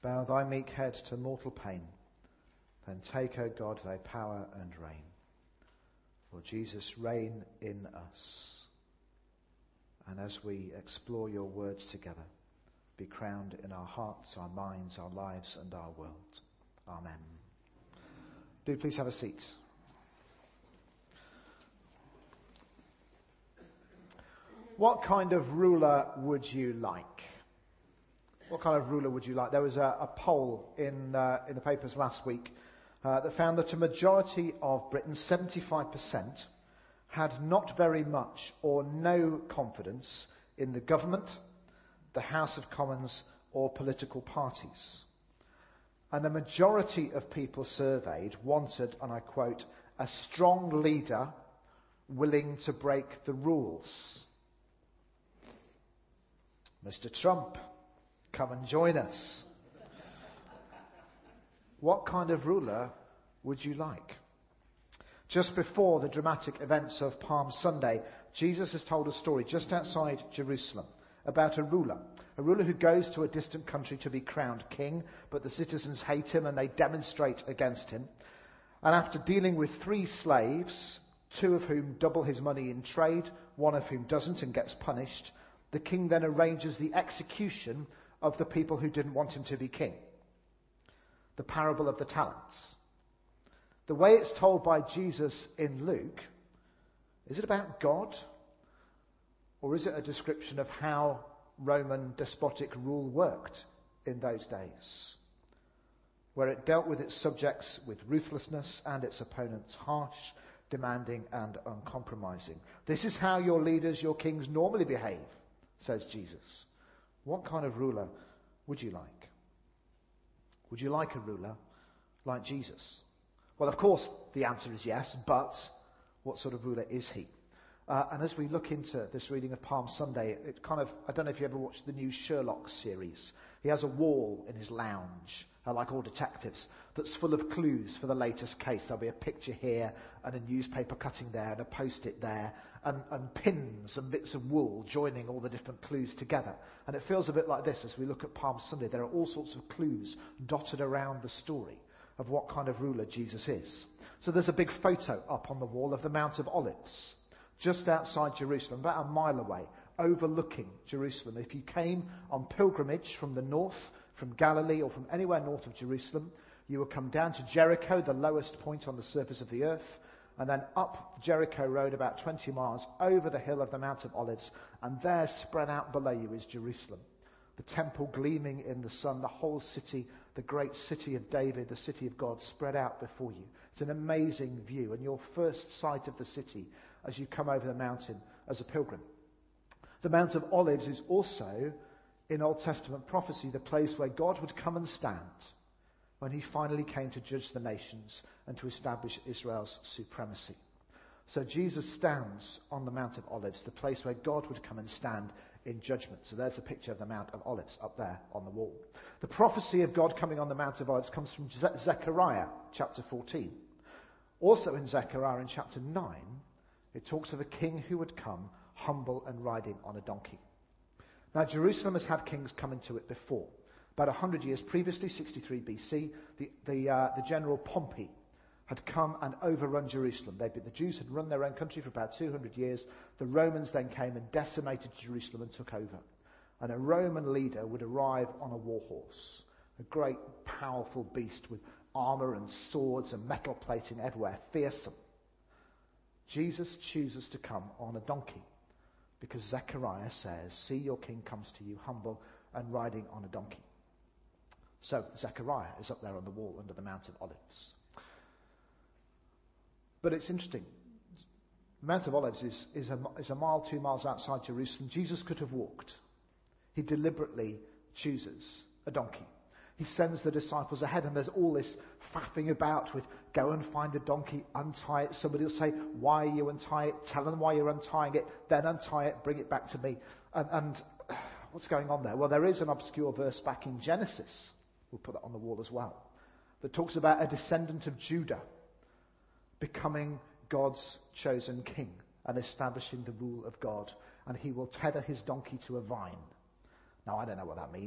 Bow thy meek head to mortal pain. Then take, O God, thy power and reign. Lord Jesus, reign in us. And as we explore your words together, be crowned in our hearts, our minds, our lives, and our world. Amen. Do please have a seat. What kind of ruler would you like? What kind of ruler would you like? There was a poll in the papers last week that found that a majority of Britain, 75%, had not very much or no confidence in the government, the House of Commons, or political parties. And the majority of people surveyed wanted, and I quote, a strong leader willing to break the rules. Mr. Trump, come and join us. What kind of ruler would you like? Just before the dramatic events of Palm Sunday, Jesus has told a story just outside Jerusalem about a ruler who goes to a distant country to be crowned king, but the citizens hate him and they demonstrate against him. And after dealing with 3 slaves, 2 of whom double his money in trade, 1 of whom doesn't and gets punished, the king then arranges the execution of the people who didn't want him to be king. The parable of the talents. The way it's told by Jesus in Luke, is it about God? Or is it a description of how Roman despotic rule worked in those days? Where it dealt with its subjects with ruthlessness and its opponents harsh, demanding and uncompromising. This is how your leaders, your kings normally behave, says Jesus. What kind of ruler would you like? Would you like a ruler like Jesus? Well, of course, the answer is yes, but what sort of ruler is he? And as we look into this reading of Palm Sunday, it kind of, I don't know if you ever watched the new Sherlock series. He has a wall in his lounge, like all detectives, that's full of clues for the latest case. There'll be a picture here and a newspaper cutting there and a post-it there and pins and bits of wool joining all the different clues together. And it feels a bit like this as we look at Palm Sunday. There are all sorts of clues dotted around the story of what kind of ruler Jesus is. So there's a big photo up on the wall of the Mount of Olives, just outside Jerusalem, about a mile away, overlooking Jerusalem. If you came on pilgrimage from the north, from Galilee or from anywhere north of Jerusalem, you would come down to Jericho, the lowest point on the surface of the earth, and then up Jericho Road about 20 miles over the hill of the Mount of Olives, and there spread out below you is Jerusalem. The temple gleaming in the sun, the whole city, the great city of David, the city of God, spread out before you. It's an amazing view, and your first sight of the city as you come over the mountain as a pilgrim. The Mount of Olives is also, in Old Testament prophecy, the place where God would come and stand when he finally came to judge the nations and to establish Israel's supremacy. So Jesus stands on the Mount of Olives, the place where God would come and stand in judgment. So there's a picture of the Mount of Olives up there on the wall. The prophecy of God coming on the Mount of Olives comes from Zechariah chapter 14. Also in Zechariah in chapter 9, it talks of a king who would come humble and riding on a donkey. Now Jerusalem has had kings come into it before. About 100 years previously, 63 BC, the general Pompey had come and overrun Jerusalem. The Jews had run their own country for about 200 years. The Romans then came and decimated Jerusalem and took over. And a Roman leader would arrive on a war horse, a great powerful beast with armour and swords and metal plating everywhere, fearsome. Jesus chooses to come on a donkey because Zechariah says, see, your king comes to you humble and riding on a donkey. So Zechariah is up there on the wall under the Mount of Olives. But it's interesting. The Mount of Olives is a mile, 2 miles outside Jerusalem. Jesus could have walked. He deliberately chooses a donkey. He sends the disciples ahead, and there's all this faffing about with go and find a donkey, untie it. Somebody will say, why you untie it? Tell them why you're untying it. Then untie it, bring it back to me. And what's going on there? Well, there is an obscure verse back in Genesis. We'll put that on the wall as well. That talks about a descendant of Judah becoming God's chosen king and establishing the rule of God. And he will tether his donkey to a vine. Now, I don't know what that means,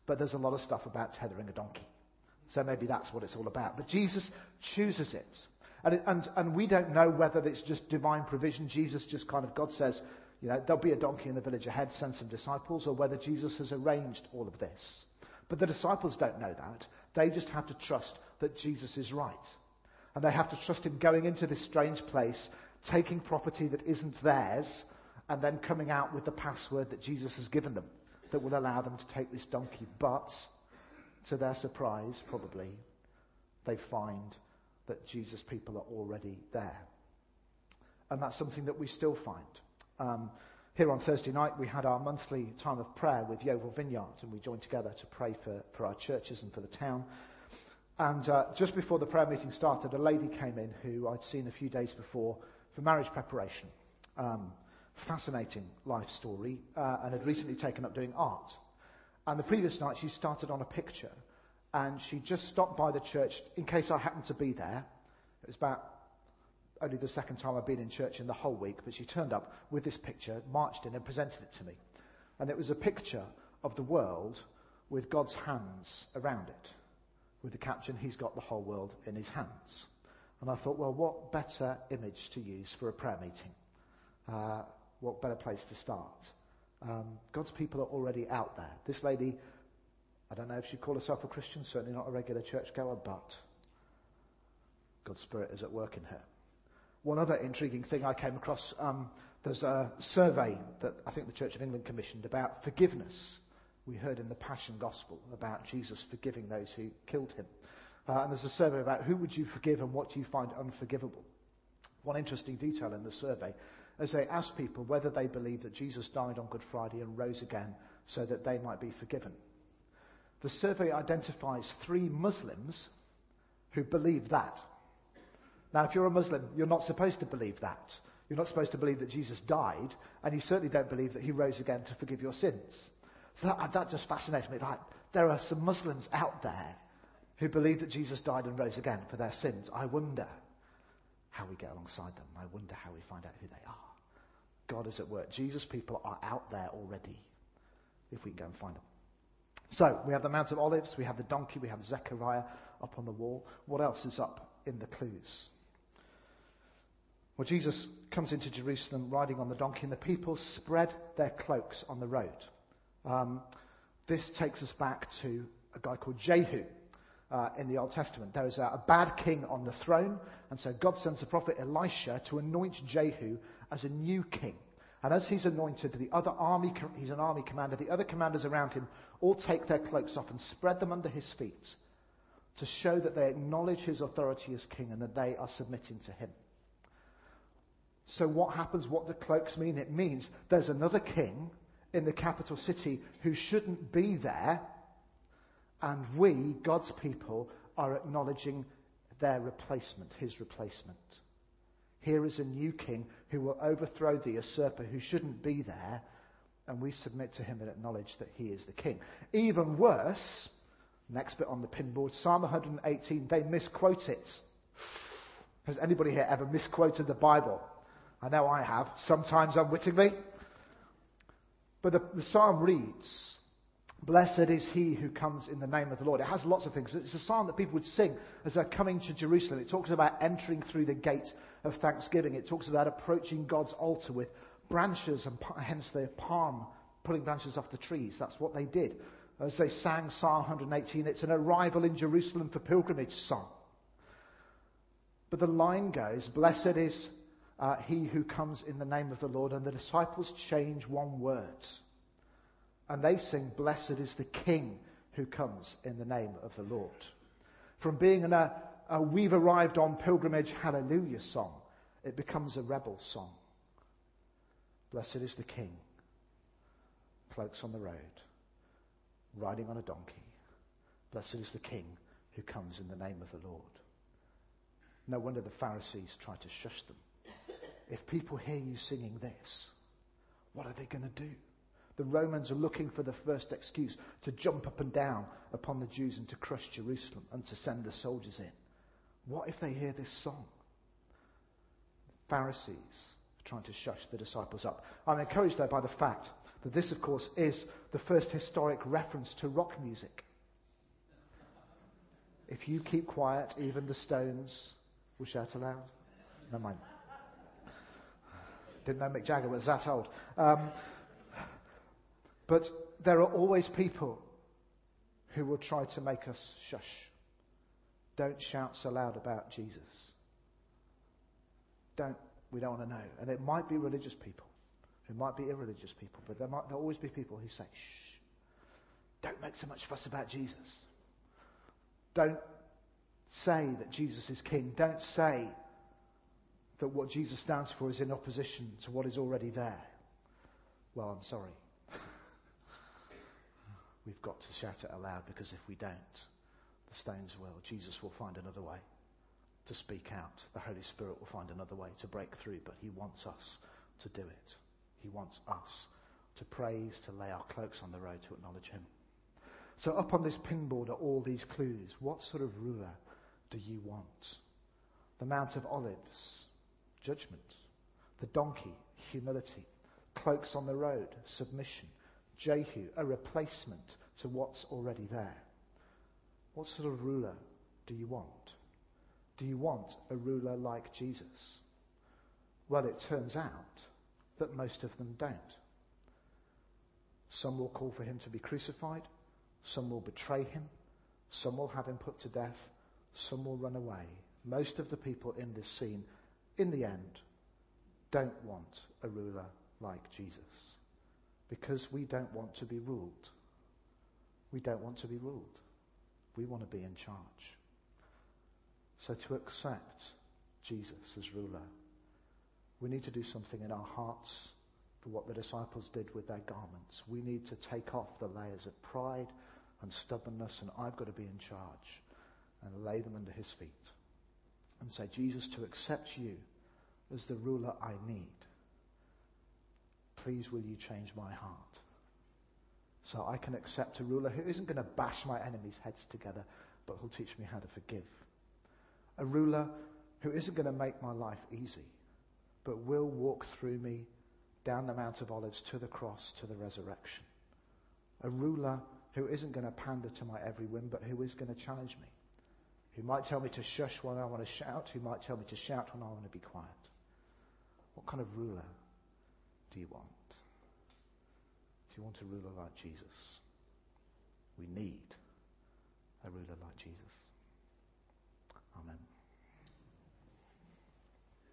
But there's a lot of stuff about tethering a donkey. So maybe that's what it's all about. But Jesus chooses it. And we don't know whether it's just divine provision. Jesus just kind of, God says, there'll be a donkey in the village ahead, send some disciples, or whether Jesus has arranged all of this. But the disciples don't know that. They just have to trust that Jesus is right. And they have to trust him going into this strange place, taking property that isn't theirs, and then coming out with the password that Jesus has given them that will allow them to take this donkey. But, to their surprise, probably, they find that Jesus' people are already there. And that's something that we still find. Here on Thursday night, we had our monthly time of prayer with Yeovil Vineyard, and we joined together to pray for our churches and for the town. And just before the prayer meeting started, a lady came in who I'd seen a few days before for marriage preparation. Fascinating life story, and had recently taken up doing art. And the previous night, she started on a picture, and she just stopped by the church in case I happened to be there. It was about only the second time I've been in church in the whole week, but she turned up with this picture, marched in and presented it to me. And it was a picture of the world with God's hands around it, with the caption, "He's got the whole world in his hands." And I thought, well, what better image to use for a prayer meeting? What better place to start? God's people are already out there. This lady, I don't know if she'd call herself a Christian, certainly not a regular churchgoer, but God's Spirit is at work in her. One other intriguing thing I came across, there's a survey that I think the Church of England commissioned about forgiveness. We heard in the Passion Gospel about Jesus forgiving those who killed him. And there's a survey about who would you forgive and what do you find unforgivable. One interesting detail in the survey is they asked people whether they believe that Jesus died on Good Friday and rose again so that they might be forgiven. The survey identifies 3 Muslims who believe that. Now, if you're a Muslim, you're not supposed to believe that. You're not supposed to believe that Jesus died, and you certainly don't believe that he rose again to forgive your sins. So that just fascinates me. Like, there are some Muslims out there who believe that Jesus died and rose again for their sins. I wonder how we get alongside them. I wonder how we find out who they are. God is at work. Jesus' people are out there already, if we can go and find them. So, we have the Mount of Olives, we have the donkey, we have Zechariah up on the wall. What else is up in the clues? Well, Jesus comes into Jerusalem riding on the donkey, and the people spread their cloaks on the road. This takes us back to a guy called Jehu in the Old Testament. There is a bad king on the throne, and so God sends the prophet Elisha to anoint Jehu as a new king. And as he's anointed, he's an army commander, the other commanders around him all take their cloaks off and spread them under his feet to show that they acknowledge his authority as king and that they are submitting to him. So what happens? What do cloaks mean? It means there's another king in the capital city who shouldn't be there, and we, God's people, are acknowledging their replacement, his replacement. Here is a new king who will overthrow the usurper who shouldn't be there, and we submit to him and acknowledge that he is the king. Even worse, next bit on the pinboard, Psalm 118, they misquote it. Has anybody here ever misquoted the Bible? I know I have, sometimes unwittingly. But the psalm reads, "Blessed is he who comes in the name of the Lord." It has lots of things. It's a psalm that people would sing as they're coming to Jerusalem. It talks about entering through the gate of thanksgiving. It talks about approaching God's altar with branches, and hence the palm, pulling branches off the trees. That's what they did. As they sang Psalm 118, it's an arrival in Jerusalem for pilgrimage song. But the line goes, "Blessed is he who comes in the name of the Lord," and the disciples change one word. And they sing, "Blessed is the King who comes in the name of the Lord." From being a "we've arrived on pilgrimage hallelujah" song, it becomes a rebel song. Blessed is the King, cloaks on the road, riding on a donkey. Blessed is the King who comes in the name of the Lord. No wonder the Pharisees tried to shush them. If people hear you singing this, what are they going to do? The Romans are looking for the first excuse to jump up and down upon the Jews and to crush Jerusalem and to send the soldiers in. What if they hear this song? Pharisees are trying to shush the disciples up. I'm encouraged, though, by the fact that this, of course, is the first historic reference to rock music. If you keep quiet, even the stones will shout aloud. Never mind. Didn't know Mick Jagger was that old. But there are always people who will try to make us shush. Don't shout so loud about Jesus. We don't want to know. And it might be religious people. It might be irreligious people. But there'll always be people who say, shh, don't make so much fuss about Jesus. Don't say that Jesus is king. Don't say that what Jesus stands for is in opposition to what is already there. Well, I'm sorry. We've got to shout it aloud, because if we don't, the stones will. Jesus will find another way to speak out. The Holy Spirit will find another way to break through, but he wants us to do it. He wants us to praise, to lay our cloaks on the road, to acknowledge him. So up on this pinboard are all these clues. What sort of ruler do you want? The Mount of Olives, judgment. The donkey, humility. Cloaks on the road, submission. Jehu, a replacement to what's already there. What sort of ruler do you want? Do you want a ruler like Jesus? Well, it turns out that most of them don't. Some will call for him to be crucified. Some will betray him. Some will have him put to death. Some will run away. Most of the people in this scene, in the end, don't want a ruler like Jesus. Because we don't want to be ruled. We don't want to be ruled. We want to be in charge. So to accept Jesus as ruler, we need to do something in our hearts for what the disciples did with their garments. We need to take off the layers of pride and stubbornness and I've got to be in charge, and lay them under his feet and say, Jesus, to accept you as the ruler I need, please will you change my heart so I can accept a ruler who isn't going to bash my enemies' heads together, but who'll teach me how to forgive. A ruler who isn't going to make my life easy, but will walk through me down the Mount of Olives to the cross, to the resurrection. A ruler who isn't going to pander to my every whim, but who is going to challenge me. Who might tell me to shush when I want to shout, who might tell me to shout when I want to be quiet. What kind of ruler do you want? Do you want a ruler like Jesus? We need a ruler like Jesus. Amen.